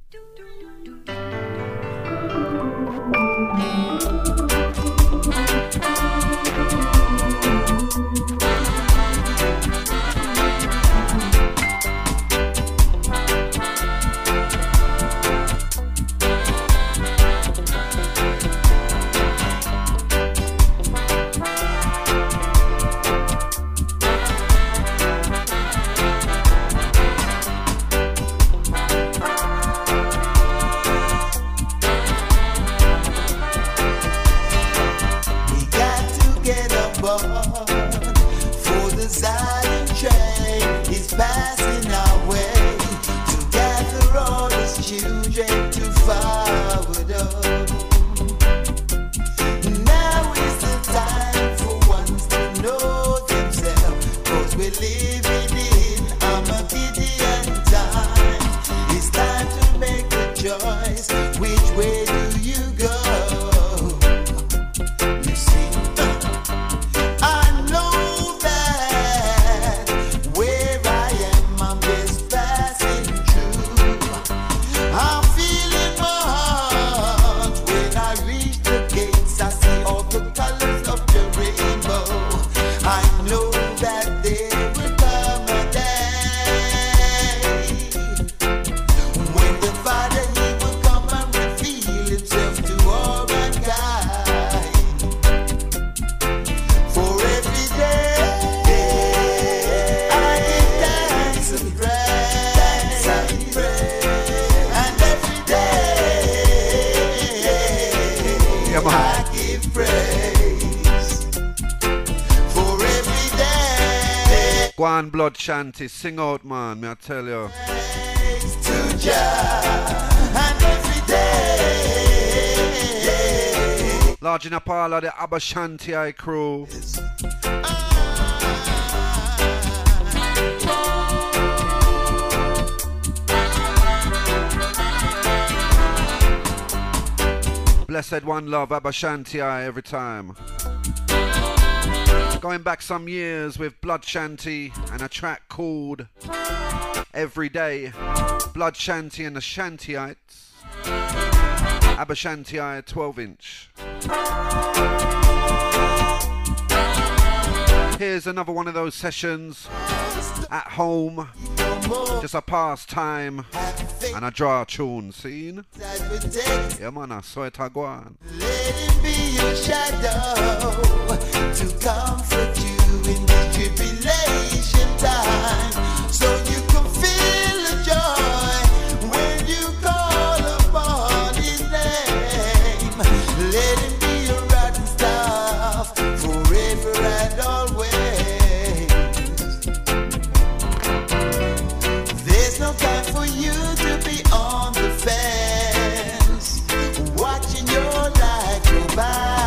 Blood Shanty, sing out, man, me I tell you. Large in a pile of the Abba Shanty I crew. Blessed one love, Abba Shanty I every time. Going back some years with Blood Shanty and a track called Every Day. Blood Shanty and the Shantyites. Abba Shanty 12-inch. Here's another one of those sessions at home. Just a pastime and a draw tune scene. Yeah man, I saw it go on. Let him be your shadow to comfort you in this tribulation time, so you can feel the joy when you call upon his name. Let him be your rotten staff forever and always. There's no time for you to be on the fence, watching your life go by.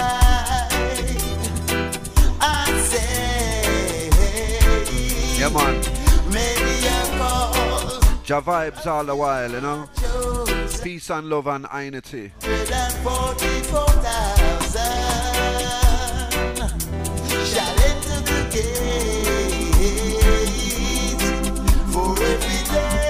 I say, yeah man, maybe I call Ja vibes all the while, you know. Peace and love and unity. 144,000 shall enter the gate for every day.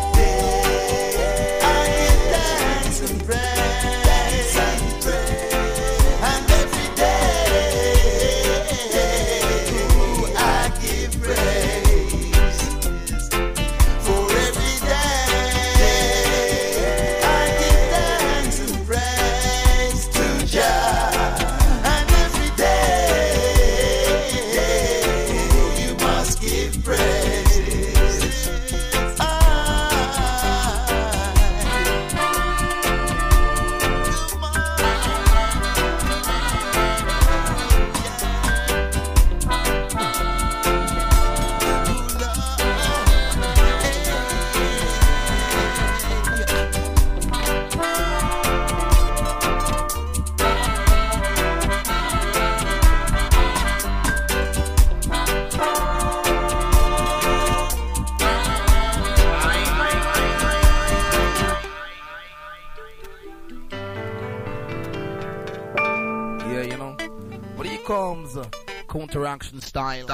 Counteraction style,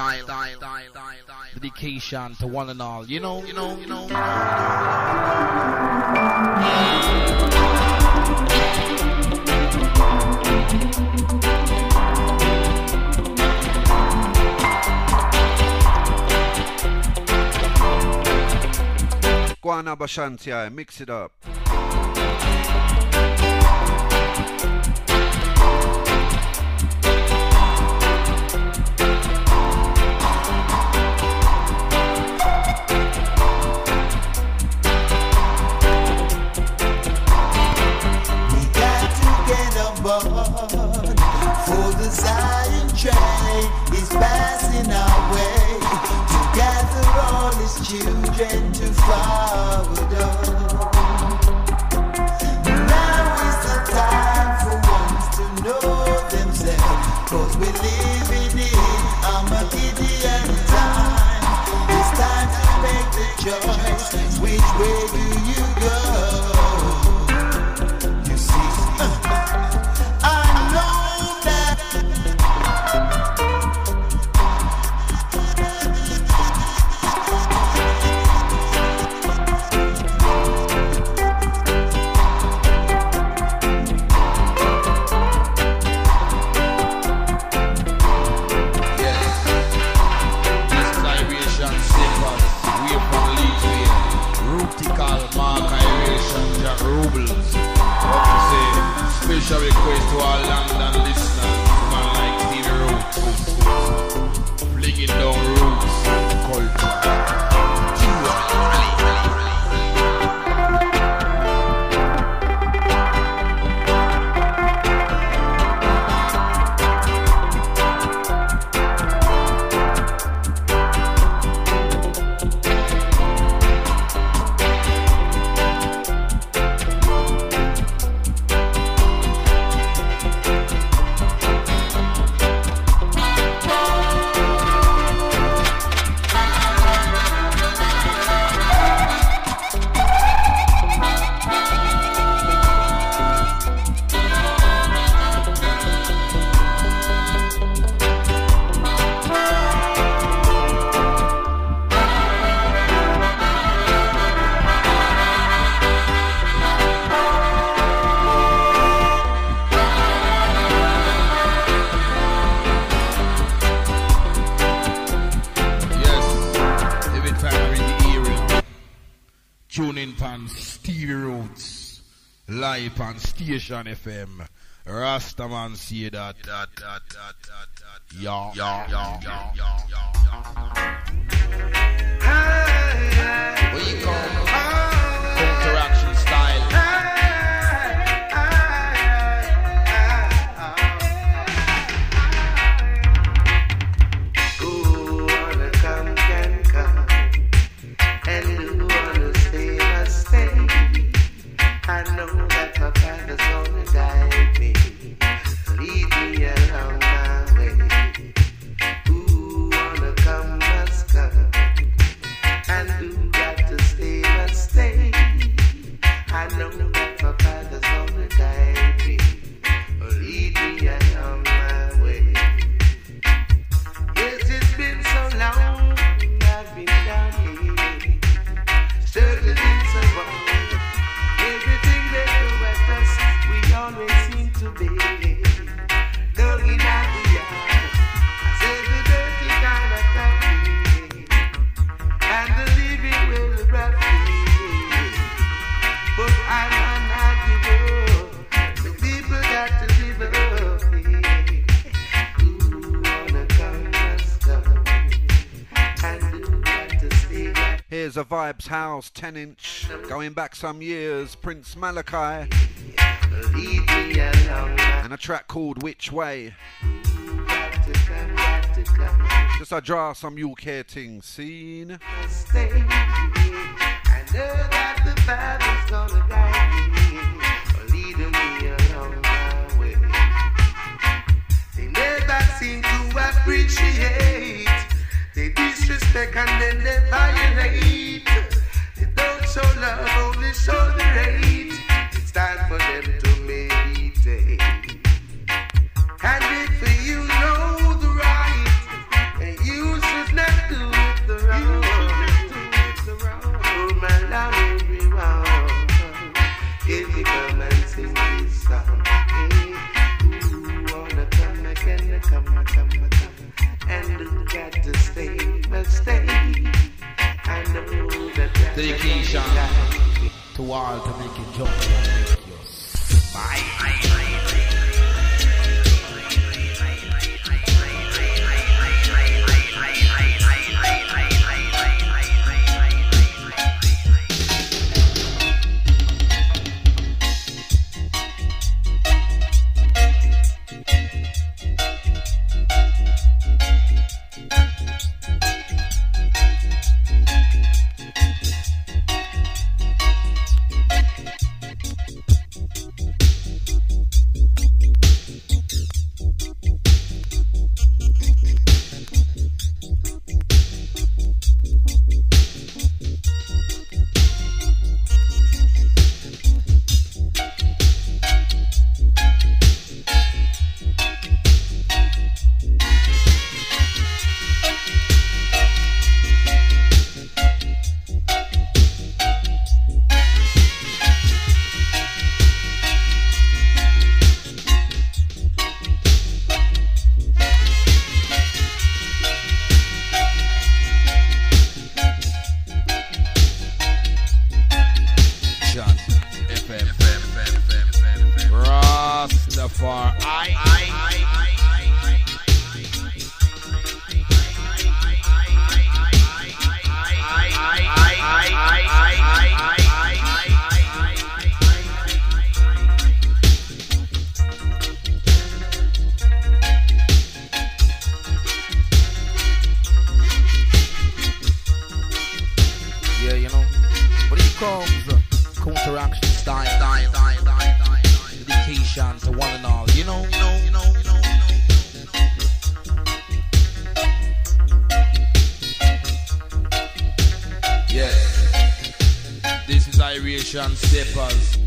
dedication to one and all, you know. Go on, Abba Shanti, mix it up. For the Zion train is passing our way to gather all his children to follow. Now is the time for ones to know themselves, 'cause we're living in Armageddon time. It's time to make the choice. Which way do you go? Special request to all London listeners, man like Stevie Roots, flinging down roots, culture. Live on Station FM. Rastaman see that. Yeah. Where you come? Counteraction style. Who wanna come can come, and who wanna stay must stay. I know that my Father's gonna guide me, lead me along my way. Who wanna come must come, and who got to stay must stay. I know that my Father's gonna guide me, lead me along my way. Yes, it's been so long I've been down here, struggling so long. Everything they throw at us, we always seem to be dug in our yard. I say the dirty kind of stuff, and the living will rough me. But I'm not give up. The people got to live up. Who wanna come must come, and who got to stay. Here's a Vibes House 10-inch, going back some years, Prince Malachi, and a track called Which Way. Just I draw some UK things, seen. I know that the Father's gonna guide me, leading me along my way. They never seem to appreciate. They disrespect and then they violate. They don't show love, only show the hate. It's time for them to meditate. And if you know the right, then you should not do it the wrong. Oh, my love, everyone, if you come and sing this song, who wanna come again, come. And who got to stay, must stay. I know that. Taking dedication to all to make it jump and make you smile. Steppers.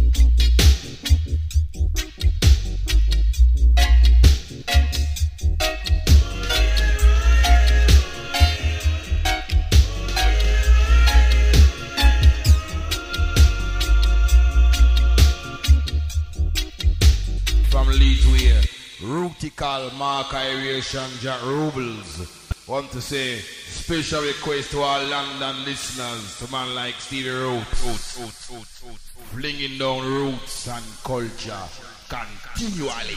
From Leadway, Rutical Mark Aeration Jack Rubles. Want to say special request to our London listeners, to man like Stevie Roots, flinging down roots and culture continually.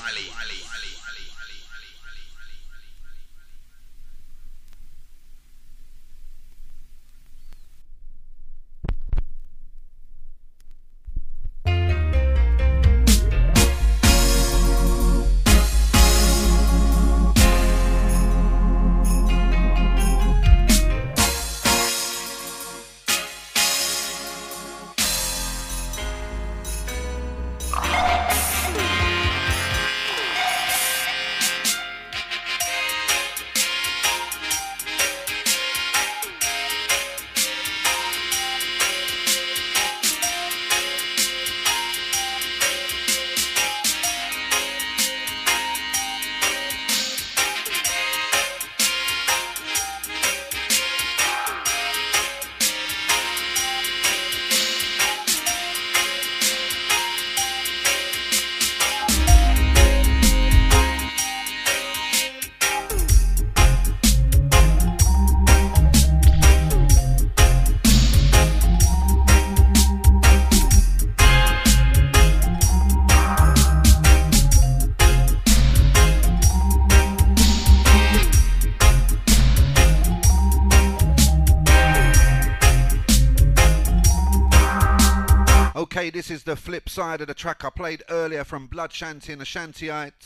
This is the flip side of the track I played earlier from Blood Shanty and the Shantyites.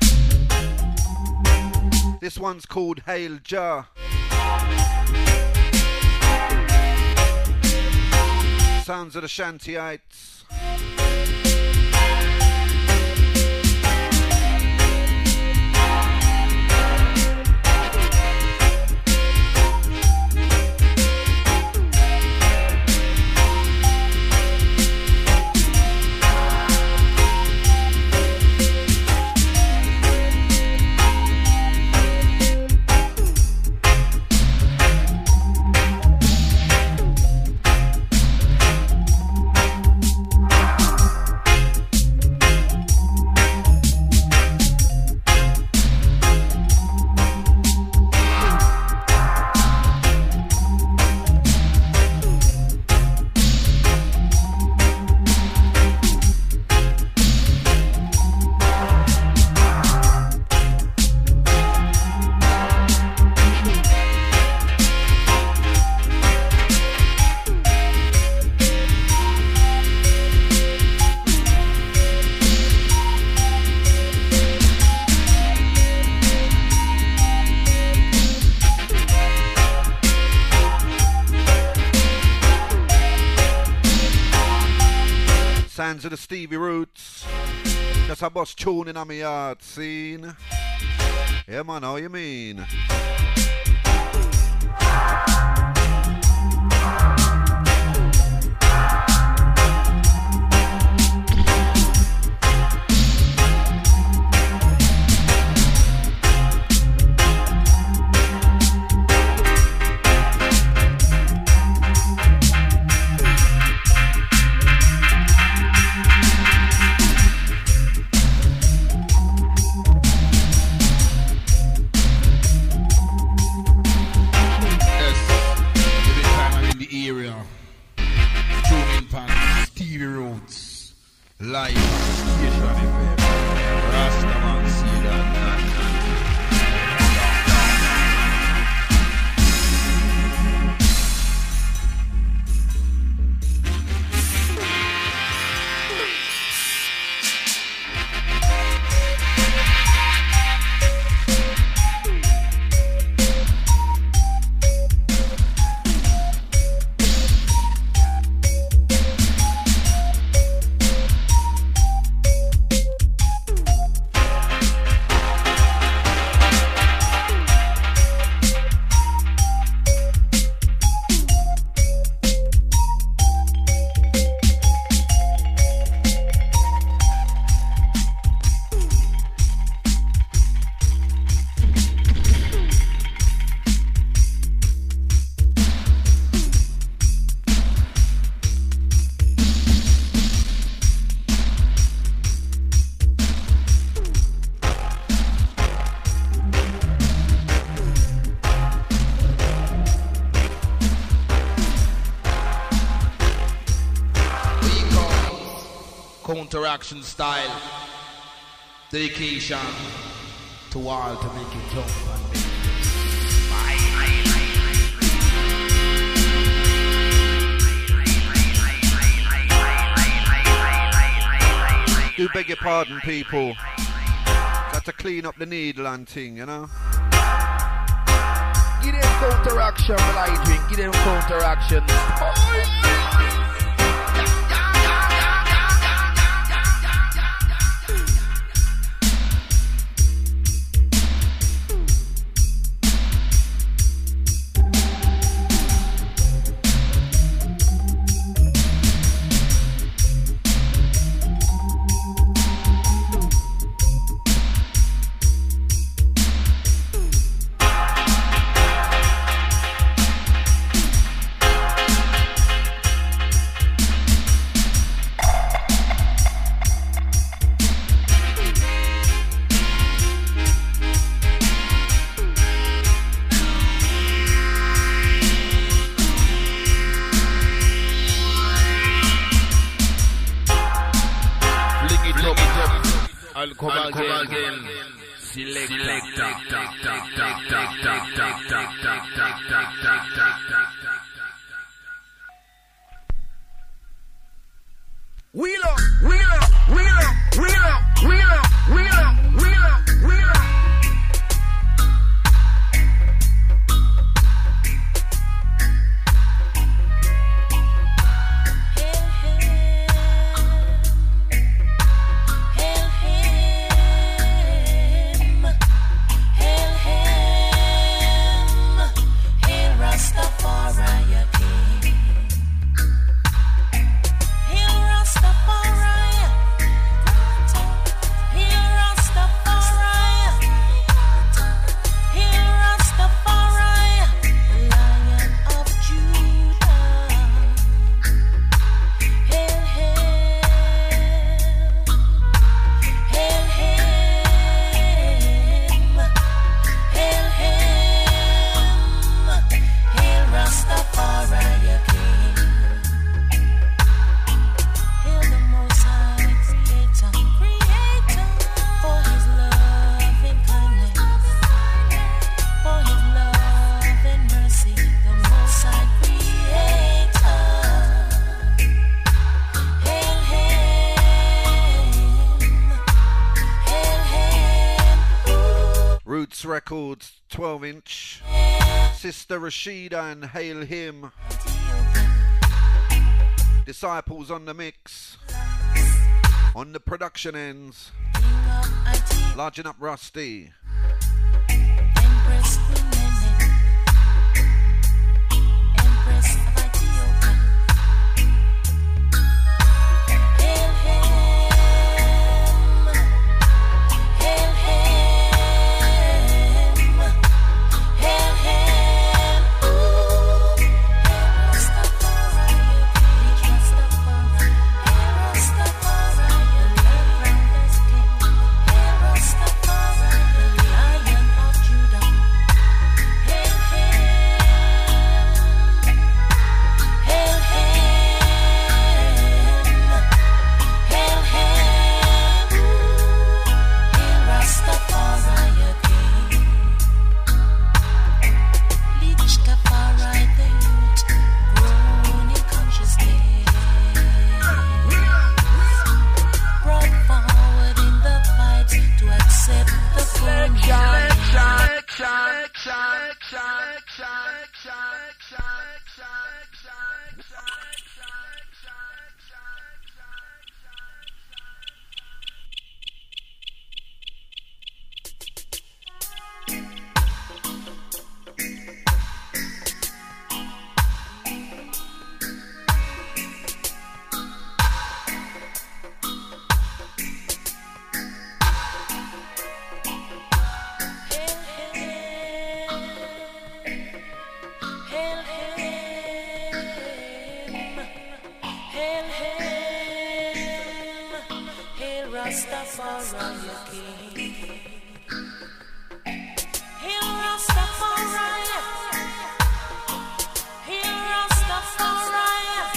This one's called Hail Jah. Sounds of the Shantyites. Sounds of the Stevie Roots. Just a bus tuning on my yard scene. Yeah, man, how you mean? Live Station FM. Rastaman Seed and counteraction style, dedication to all to make it jump and make it. Do beg your pardon, people. Got to clean up the needle and thing, you know. Give them counteraction, Lightwing. Give them counteraction. Records 12-inch. Sister Rashida and Hail Him. Disciples on the mix. On the production ends, larging up Rusty. Empress Queen Menen, Empress of Ethiopia. Hail, hail, hail, hail, hail, hail, ooh, hail Rastafari, beach Rastafari, hail Rastafari, the land-grandest king, hail Rastafari, the Lion of Judah, hail, hail, hail, hail, hail, hail Rastafari, your king. Bleach Tafari, the youth, grown in consciousness, brought forward in the fight to accept the full meaning. Hail, hail, hail, hail, hail Rastafari, your king. Hail Rastafari, hail Rastafari.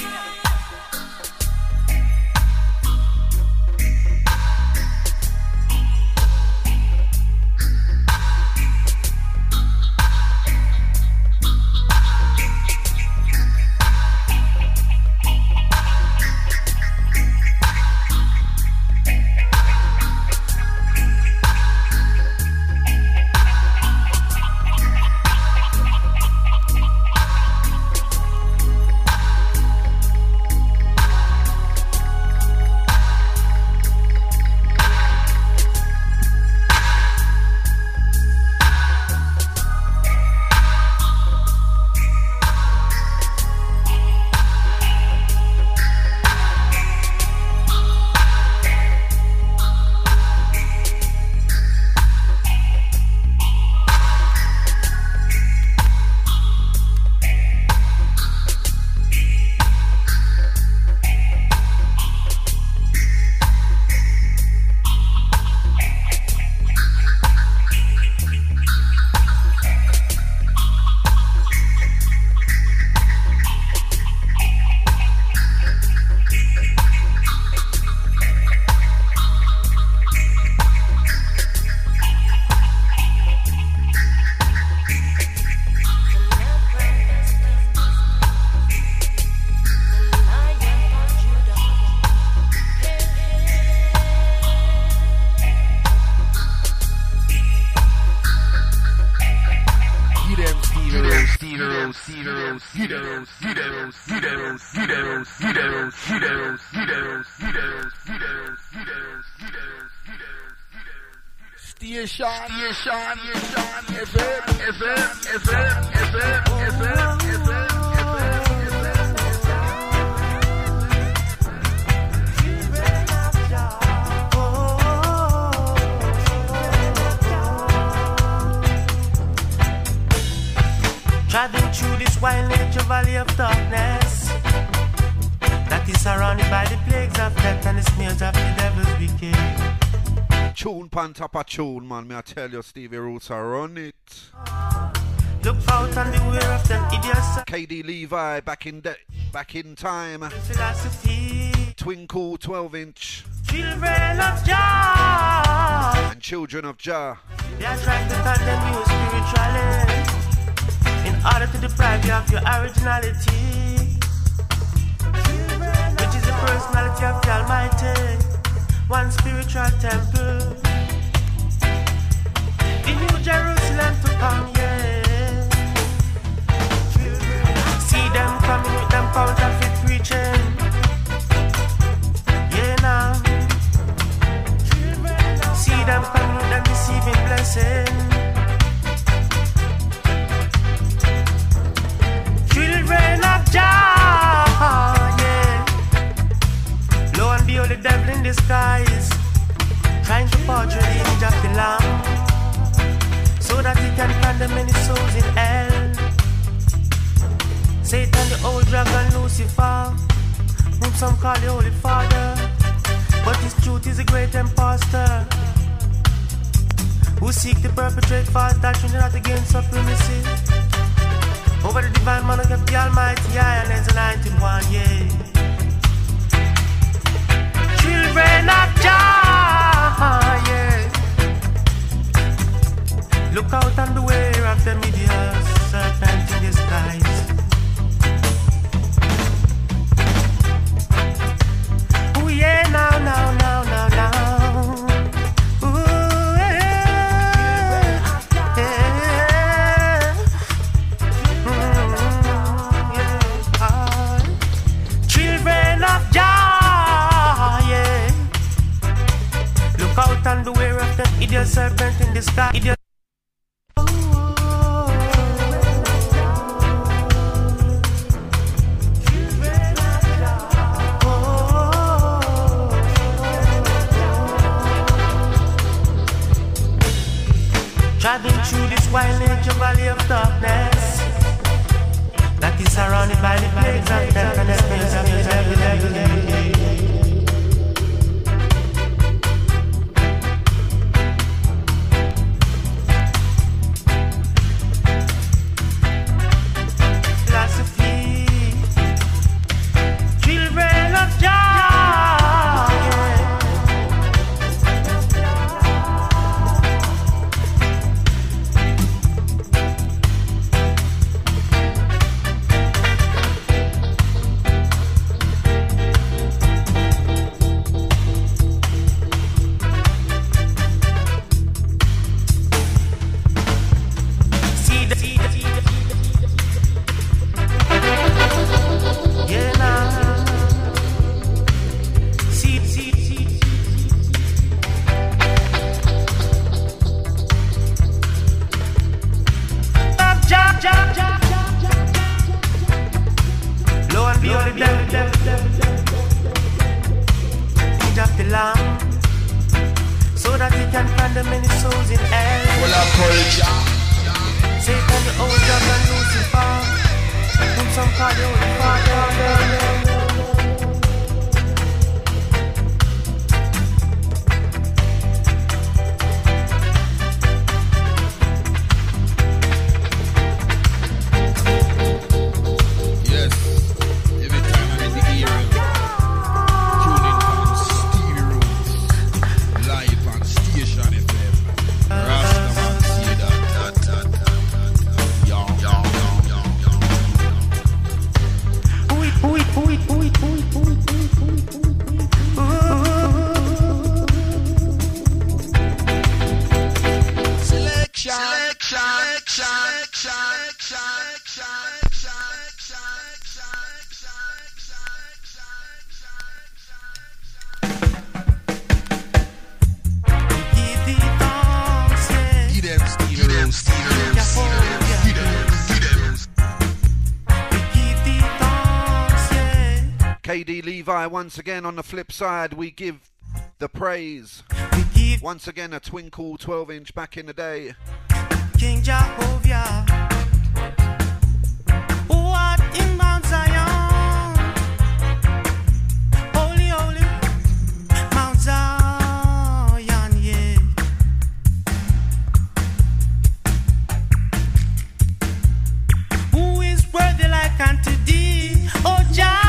Traveling through this wild nature valley of darkness that is surrounded by the plagues of death and the snares of the devil's wicked. Tune pan top a tune, man. Me I tell you, Stevie Roots are on it. Look out and beware of them idiots. KD Levi back in time. Philosophy. Twinkle 12-inch. Children of Jah. And children of Jah. They are trying to condemn you spiritually in order to deprive you of your originality, which is the personality of the Almighty, one spiritual temple. The New Jerusalem to come, yeah. See them coming with them counterfeit preaching. Yeah, now. the skies, trying to portray the image of the Lamb, so that he can condemn many souls in hell. Satan, the old dragon Lucifer, whom some call the Holy Father, but his truth is a great impostor, who seek to perpetrate false doctrine and not again supremacy over the divine monarch of the Almighty, and there's anointed one, yeah. Children of Jah, yeah. Look out and beware of the media serpent in disguise. Oh yeah, now. And beware of the idiot serpent in the sky. Idiot. Traveling through this wild nature valley of darkness that is surrounded by the plagues of death and the spirits of the devil. KD Levi, once again on the flip side, we give the praise. Once again, a Twinkle 12-inch back in the day. King Jehovah, what in Mount Zion? Holy, holy, Mount Zion, yeah. Who is worthy like unto thee, oh Jah?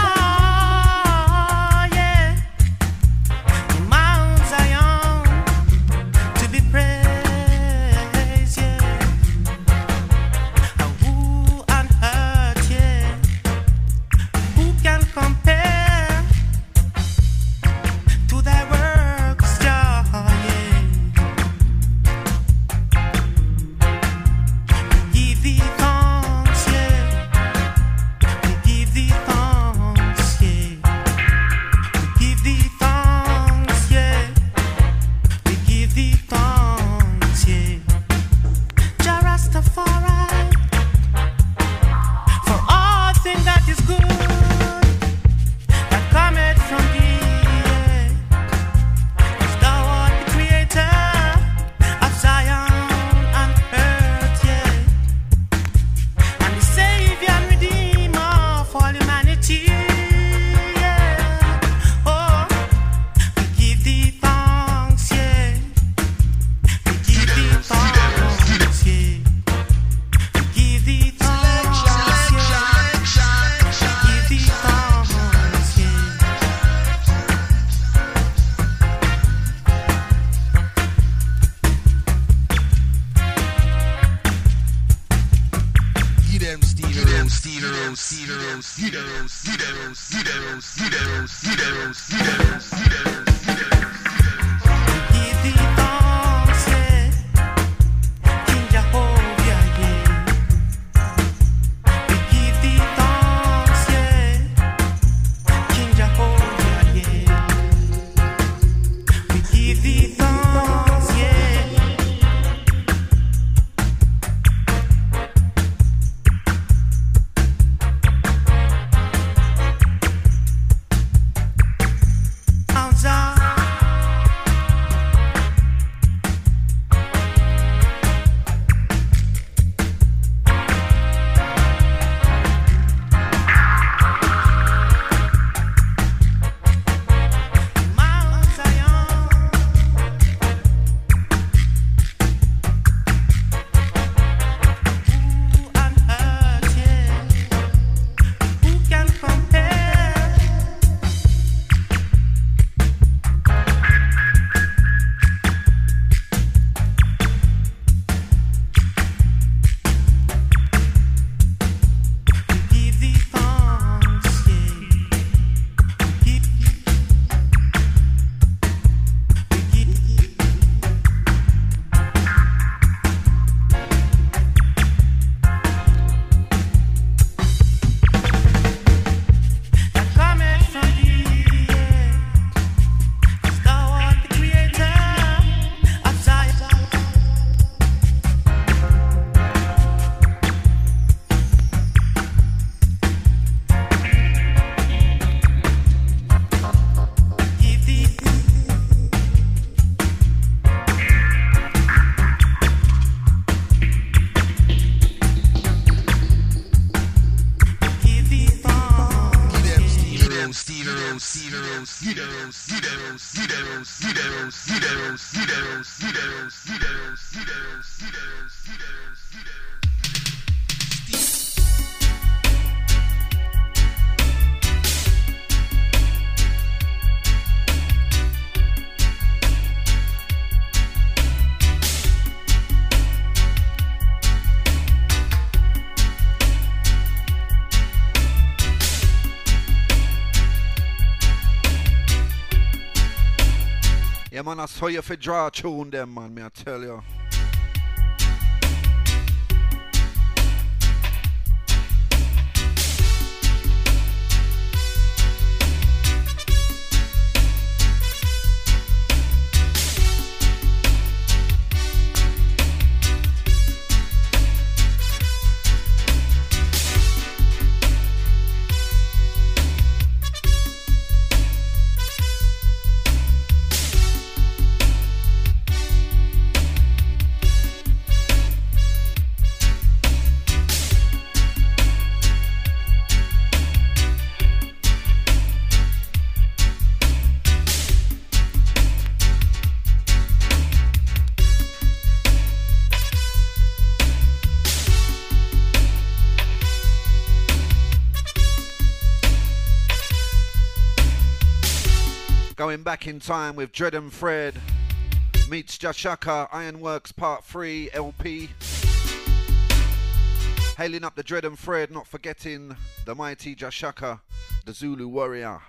Yeah, man, I saw you for draw tune them, man, me I tell you. Going back in time with Dread and Fred meets Jashaka, Ironworks Part 3 LP. Hailing up the Dread and Fred, not forgetting the mighty Jashaka, the Zulu warrior.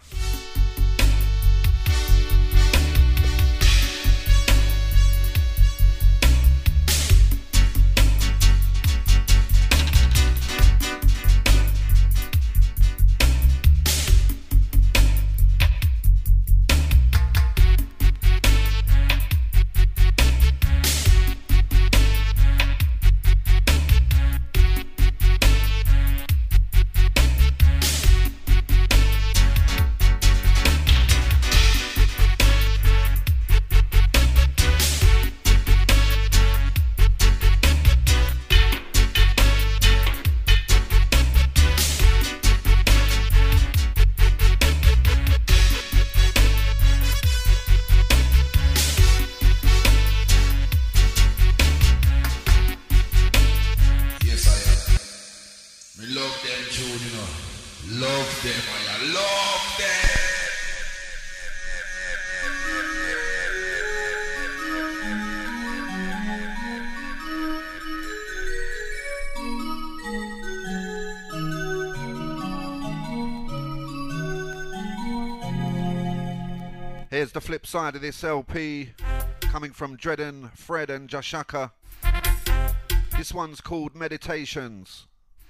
Here's the flip side of this LP, coming from Dredden, Fred and Jashaka. This one's called Meditations.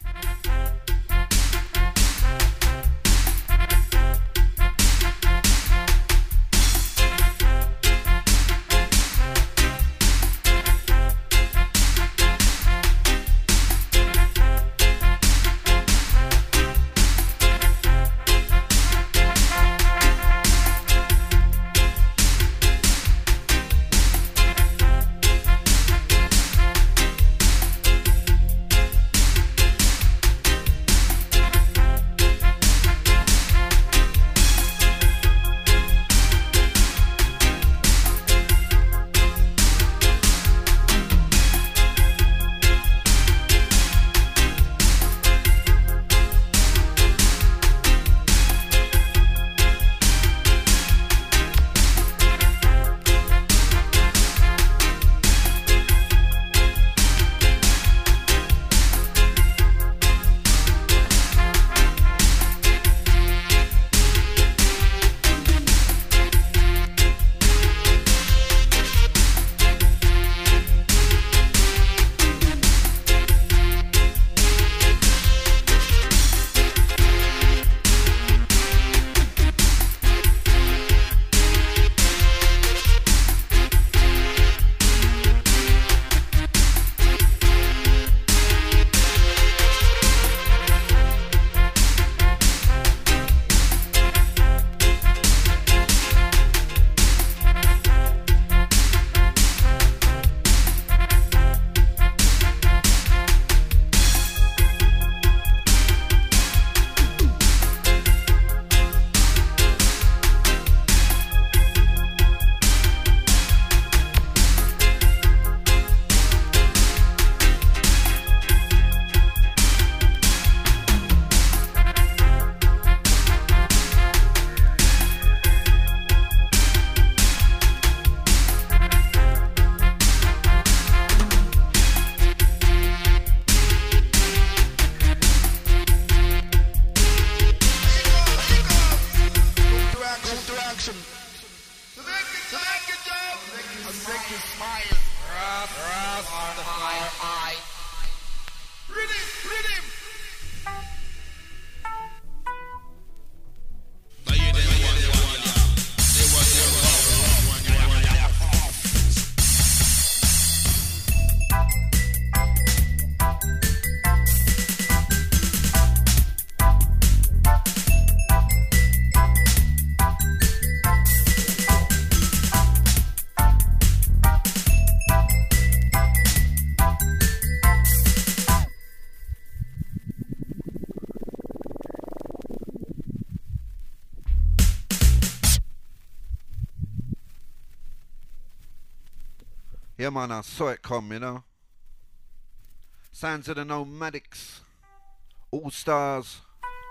Yeah, man, I saw it come, you know. Sounds of the Nomadics, All Stars.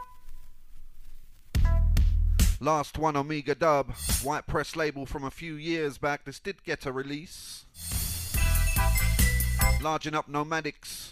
Last one, Omega Dub, white press label from a few years back. This did get a release. Larging up Nomadics.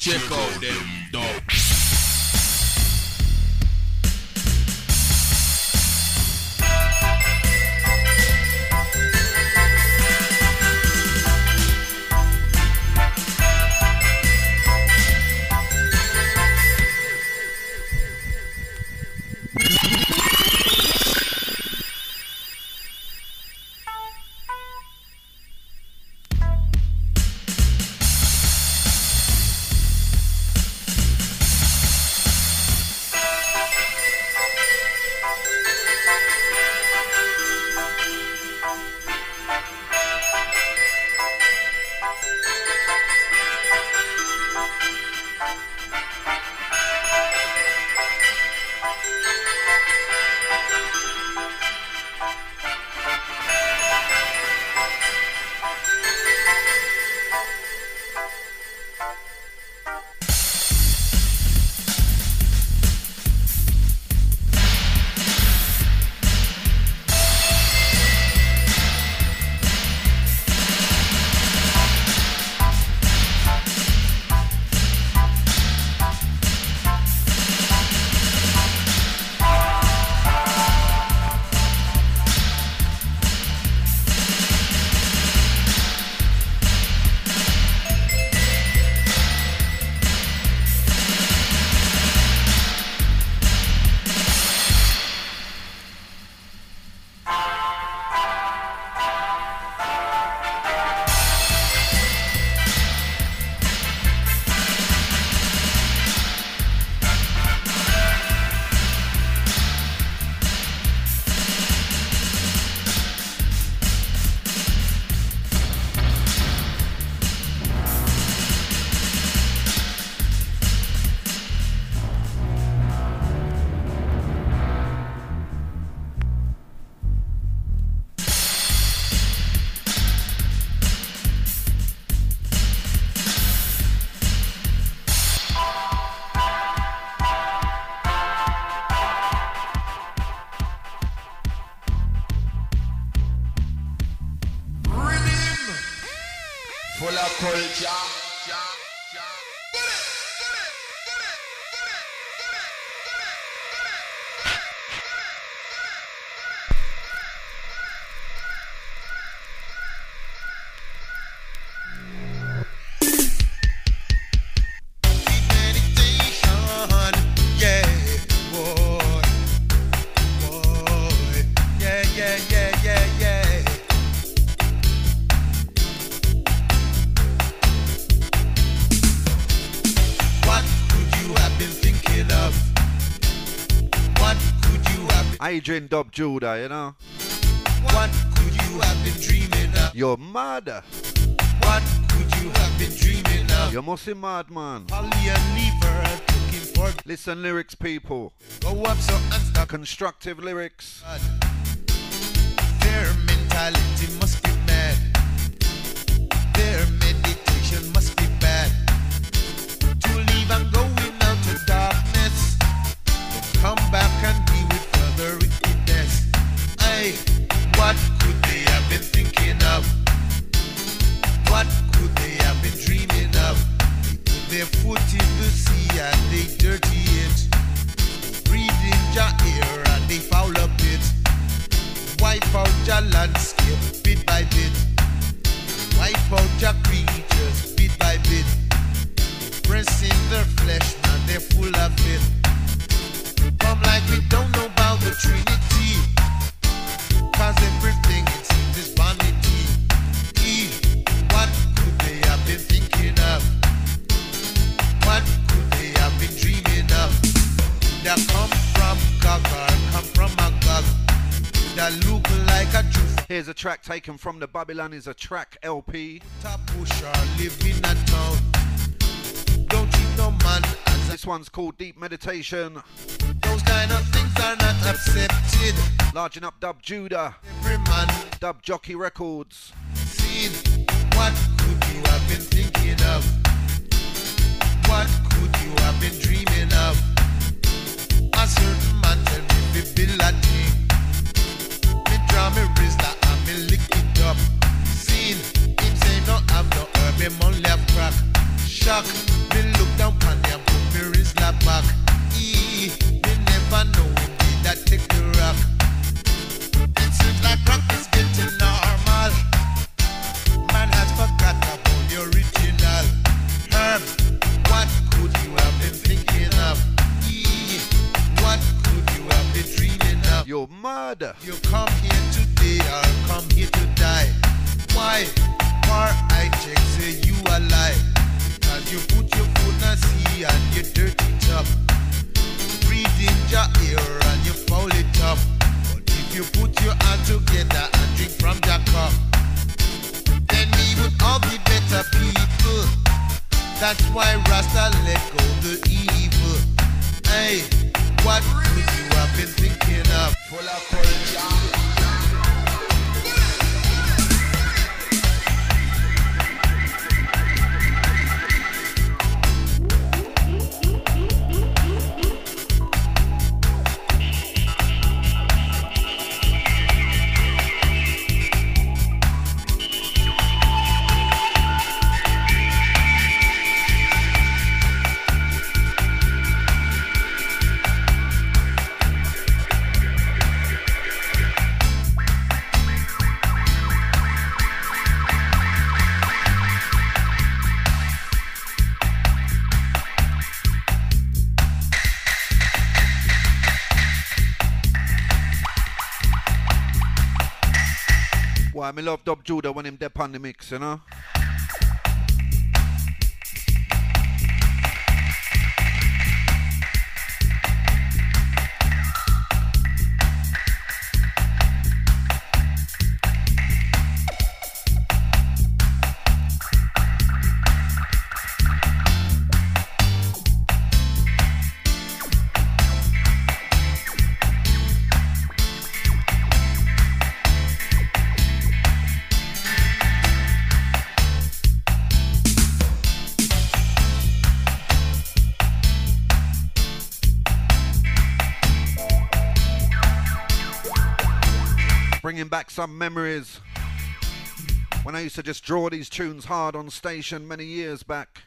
Check out them dog. Adrian Dob Judah, you know. What could you have been dreaming of? Your mother. What could you have been dreaming of? You must be mad, man. Polly and Lever looking for. Listen, lyrics, people. Go up so unstuck. Constructive lyrics. Their mentality must be mad. Their meditation must be bad. To leave and go into darkness. Come back and be with further wickedness. Aye, what could they have been thinking of? What could they have been dreaming of? They put their foot in the sea and they dirty it. Breathe in your air and they foul up it. Wipe out your landscape bit by bit. Wipe out your creatures bit by bit. Pressing their flesh, man, they're full of it. Come like we don't know about the Trinity. Cause everything it seems is vanity. What could they have been thinking of? What could they have been dreaming of? They come from Gog or come from a Gog. They look like a Jew. Here's a track taken from the Babylon is a track LP. Top pusher live in a town. Don't treat no man as This one's called Deep Meditation. those kind of things are not accepted. Larging up Dub Judah. Every man Dub Jockey Records. seen. What could you have been thinking of? What could you have been dreaming of? A certain man tell me fi build a thing. Me draw me wrist and me lick it up. Seen him say no have no herb, him only have crack. Shock, me look down never know indeed that take the rock. It seems like rock is getting normal. Man has forgot about the original. Herb, what could you have been thinking of? What could you have been dreaming of? You're murder. You come here today or come here to die. Why? For I check say you alive. Cause you put your foot in the sea and you dirty top. Breathe in your air and you foul it up. But if you put your hand together and drink from the cup, then we would all be better people. That's why Rasta let go the evil. Hey, what could you have been thinking of? Full of culture. Why, me love Dub Judah when him dep on the mix, you know? Bringing back some memories when I used to just draw these tunes hard on station many years back.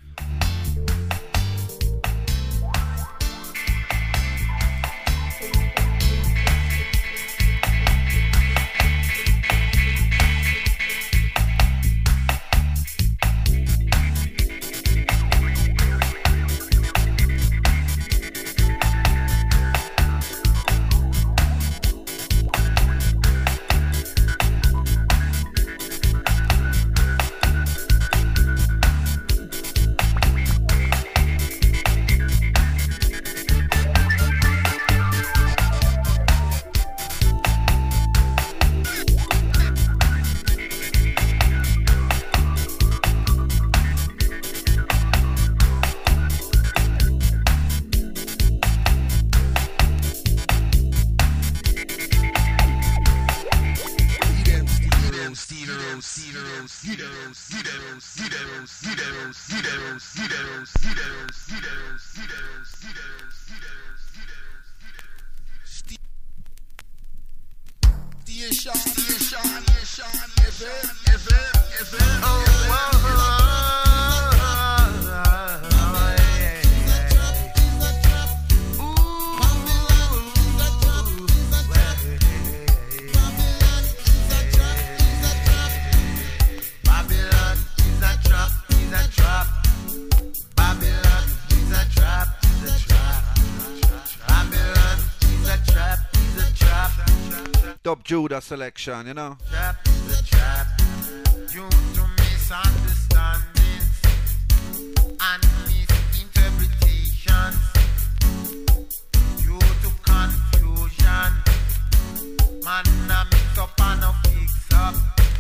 Dub Judah selection, you know. Trap the trap, due to misunderstandings and misinterpretations, due to confusion, man a mix up and a fix up,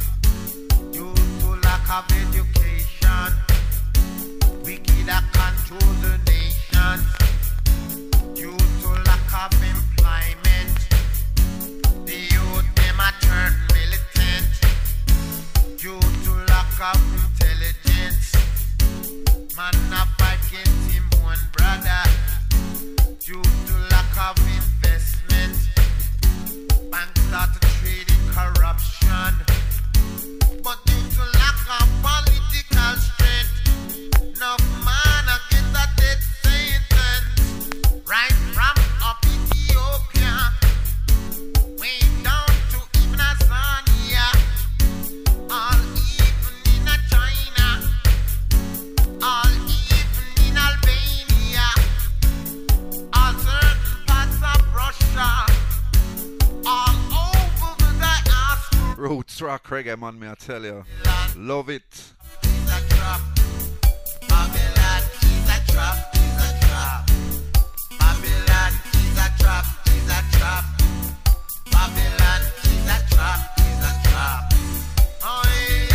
due to lack of education, wicked a control the nation, due to lack of employment. The youth them a turn militant due to lack of intelligence. This rock reggae, man, me I tell you. Love it. Is a trap. Babylon is a trap. Is a trap. Babylon is a trap. Is a trap. Babylon is a trap. Is a trap. Oh yeah.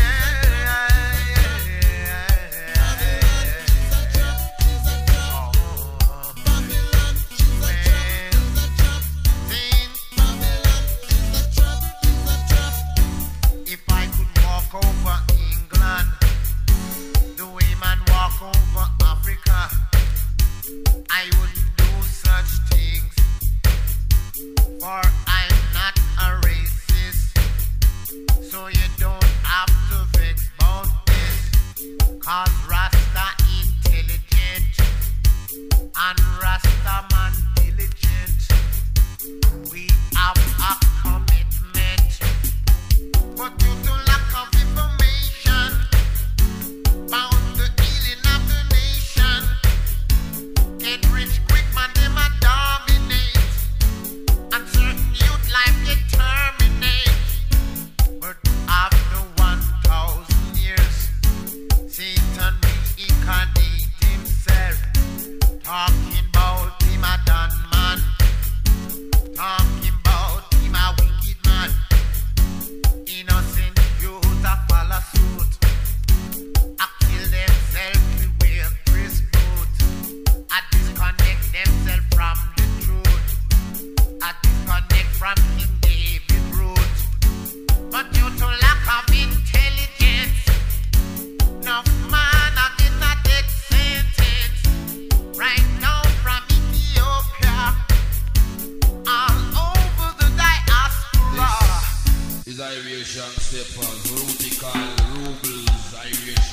Over England, the way man walk over Africa, I wouldn't do such things, for I'm not a racist, so you don't have to vex about this, cause Rasta intelligent, and Rasta man diligent, we have a commitment, but due to lack of information, bound the healing of the nation. Get rich quick, man, them a dominate. And certain youth life get terminate. But after 1,000 years, Satan reincarnate himself. Talking about him a done man. Talking about him a wicked man. Innocent youth a follow suit. I kill themselves with Chris Boot. I disconnect themselves from the truth. I disconnect from King David root. But due to lack of intelligence, no man I get a death sentence. Right now from Ethiopia, all over the diaspora. Is Irish steppers, Rutical, Rubles, Irish.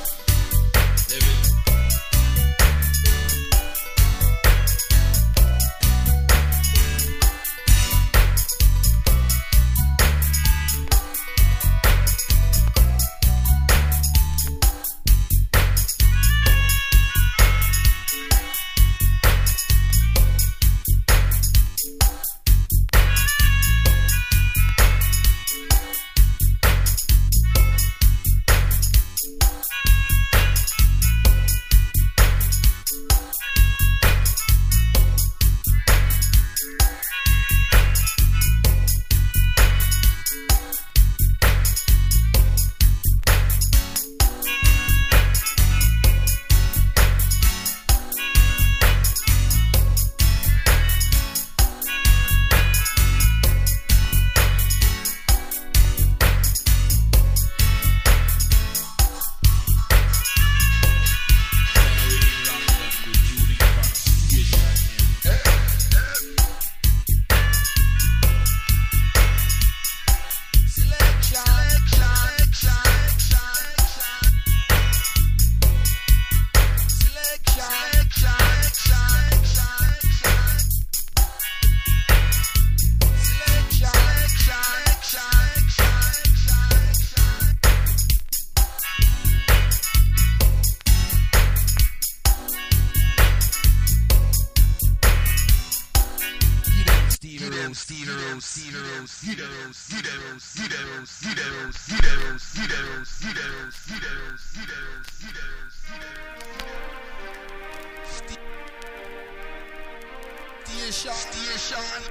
Station.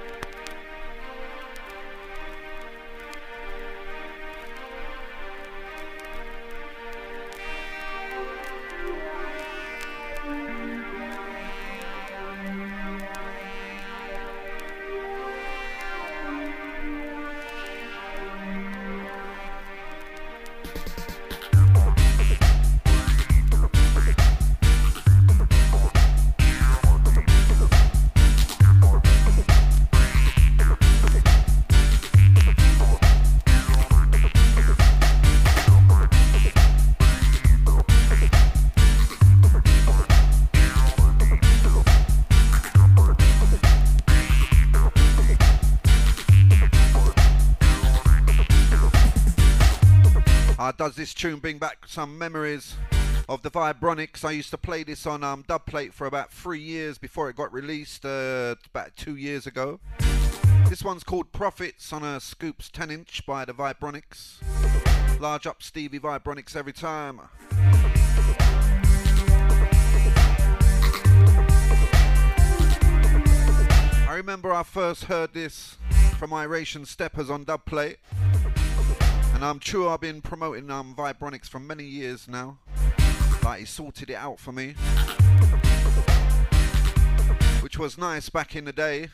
Does this tune bring back some memories of the Vibronics? I used to play this on dubplate for about 3 years before it got released, about 2 years ago. This one's called Profits on a Scoops 10-inch by the Vibronics. Large up Stevie Vibronics every time. I remember I first heard this from Iration Steppers on Dubplate, and I'm sure I've been promoting Vibronics for many years now. Like, he sorted it out for me, which was nice back in the day.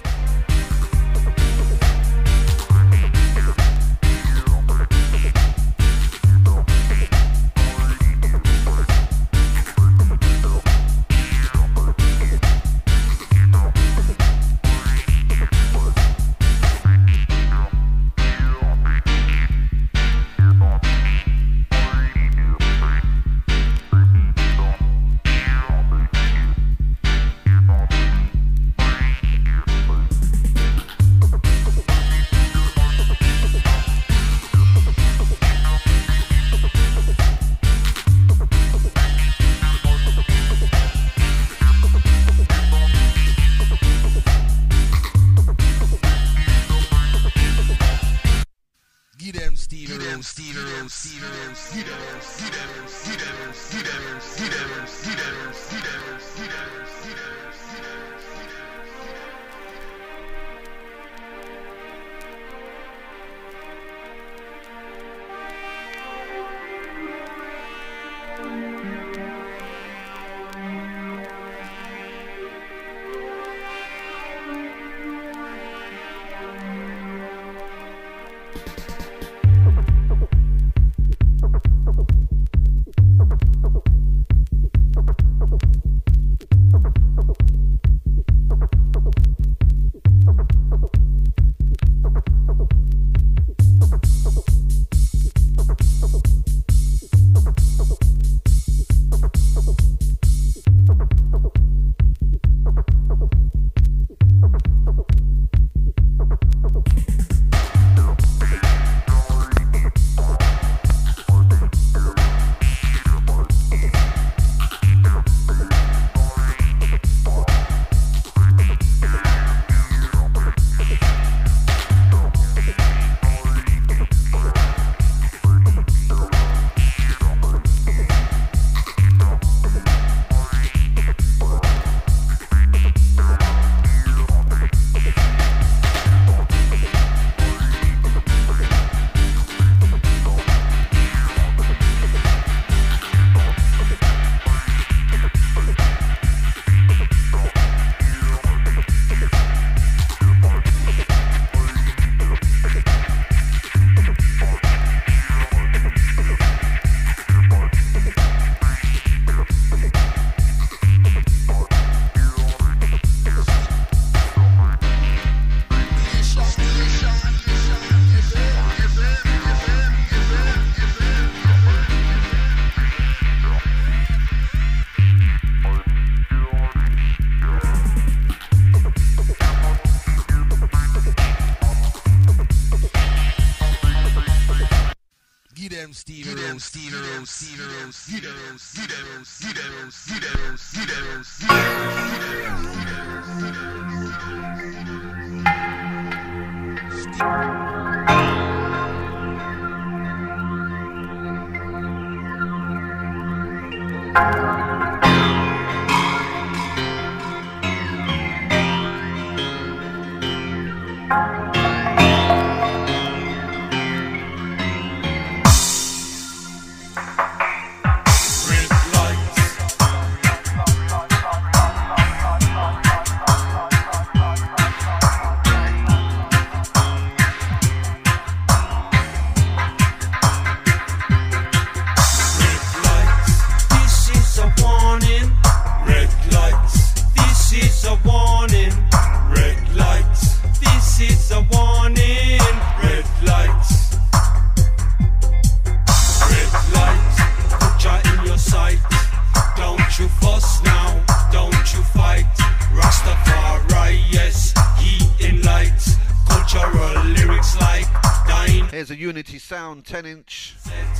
Unity Sound 10-inch.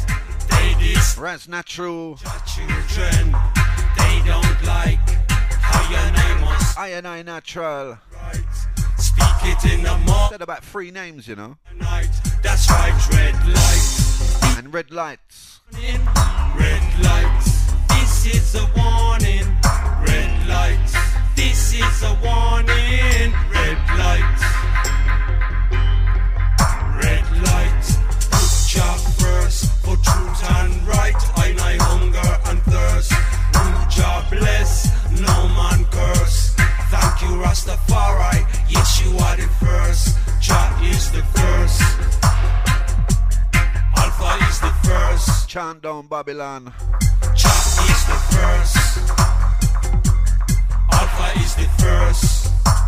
Raz Natural. Children, they don't like how your name was. I Natural. Speak market in the Said about 3 names, you know. night. That's right, red light. And red lights. Red lights. This is a warning. Red lights. This is a warning. Red lights. Red lights. Put job first for truth and right. I hunger and thirst. Jobless, no man curse. Thank you, Rastafari. Yes, you are the first. Jah is the first. Alpha is the first. Chant down Babylon. Jah is the first. Alpha is the first.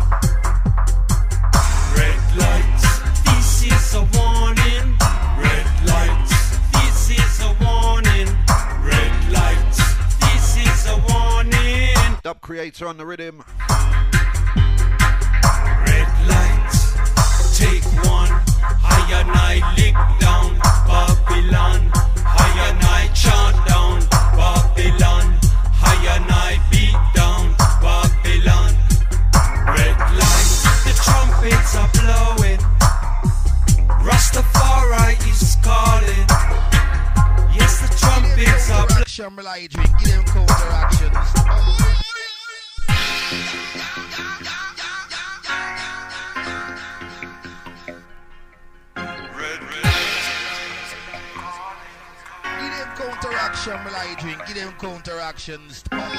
Red lights. This is a warning. Red lights. This is a warning. Red lights. This is a warning. Dub creator on the rhythm. Red lights. Take one. I and I lick down Babylon. I and I chant down Babylon. I and I beat down Babylon. Red lights. The trumpets are blowing. Rastafari is calling. Yes, the trumpets are blowing. Action, like drink, give them counteractions. Give them counteraction, like drink, give them counteractions.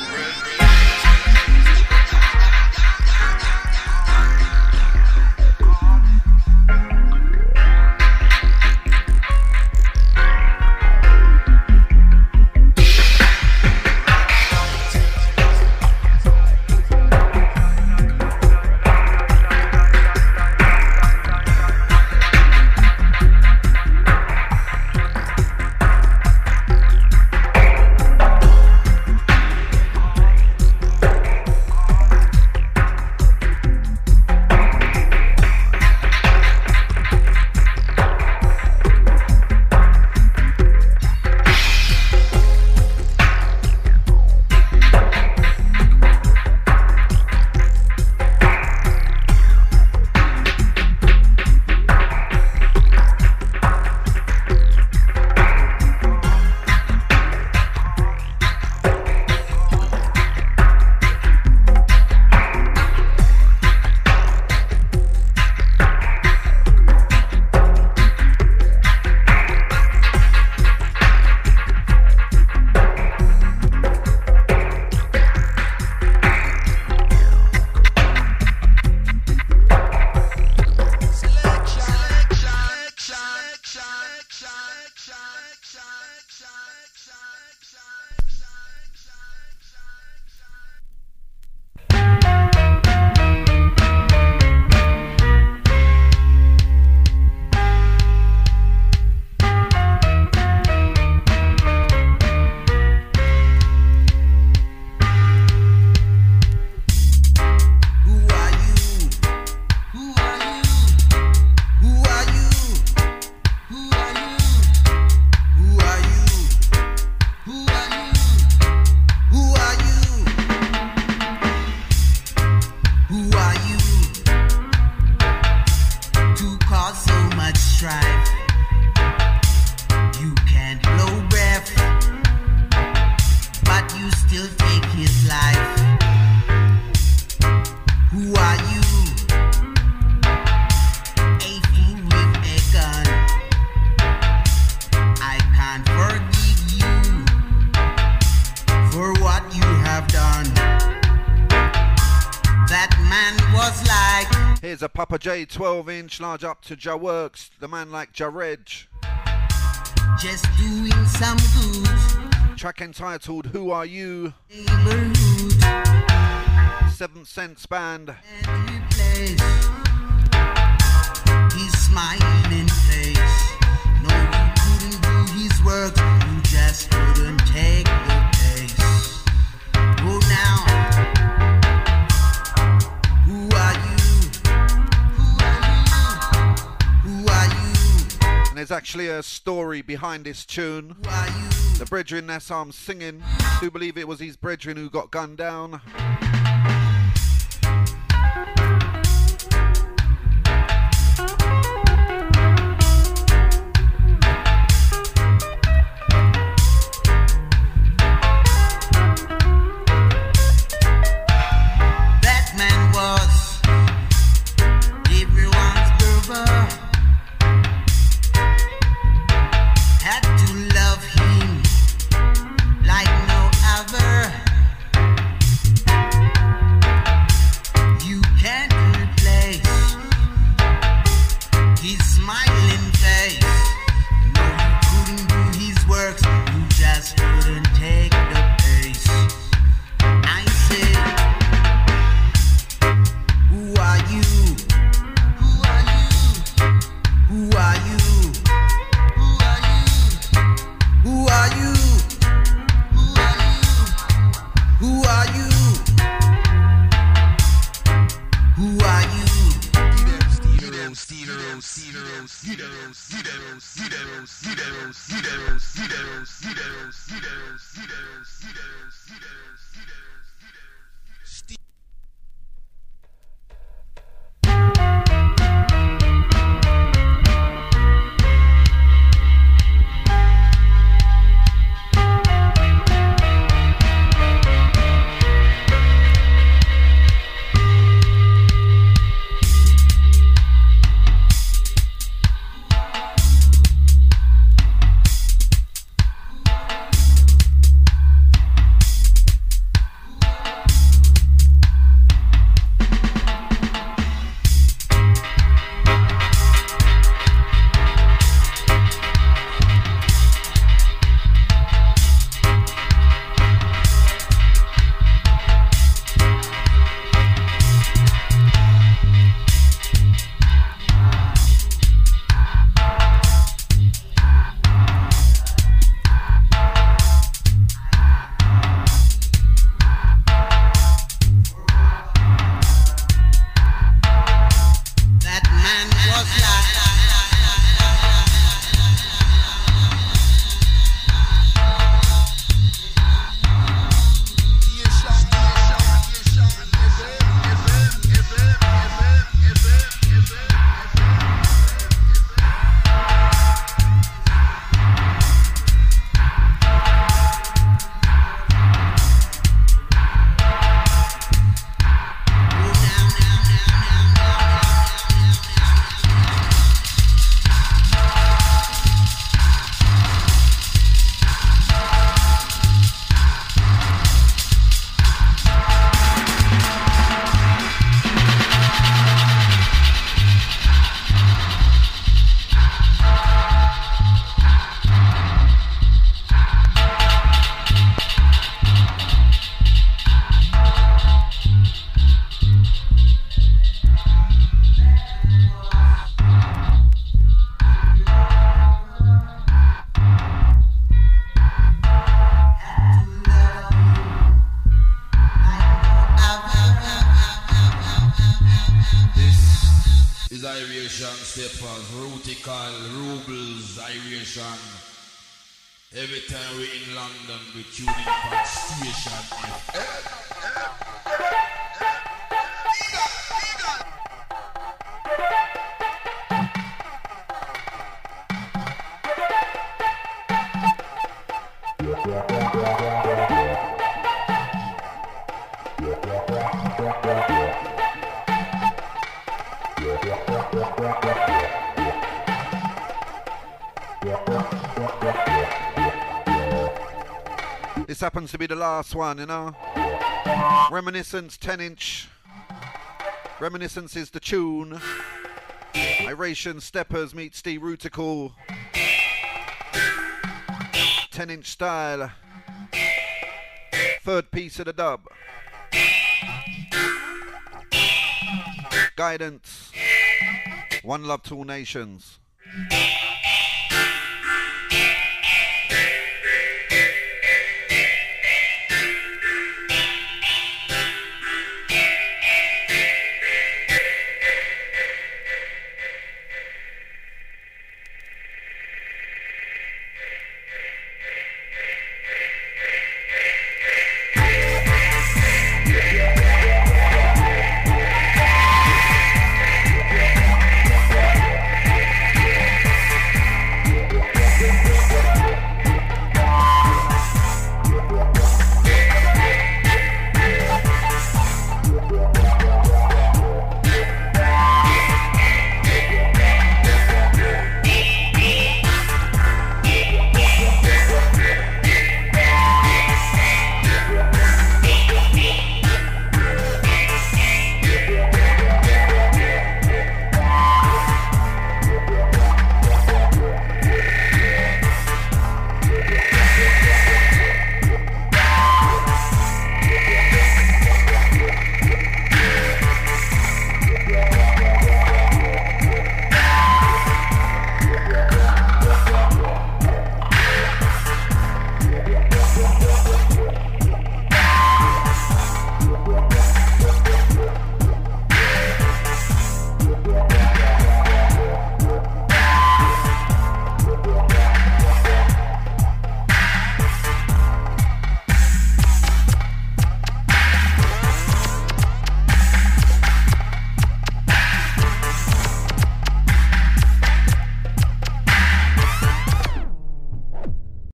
Here's a Papa J 12-inch, large up to Ja Works, the man like Jared. Just doing some good. Track entitled Who Are You? Neighborhood 7th Sense Band. and replace his smiling face. No, you couldn't do his work, you just couldn't take the pace. Go now. Who are you? Who are you? Who are you? And there's actually a story behind this tune. Who are you? The brethren that's singing, do believe it was his brethren who got gunned down. This is Irish Steppers, Rutical, Rubles, Irish. Every time we're in London, we tune in for Station This happens to be the last one, you know. Reminiscence 10-inch. Reminiscence is the tune. Iration Steppers meet Steve Rutical. 10-inch style. Third piece of the dub. Guidance. One love to all nations.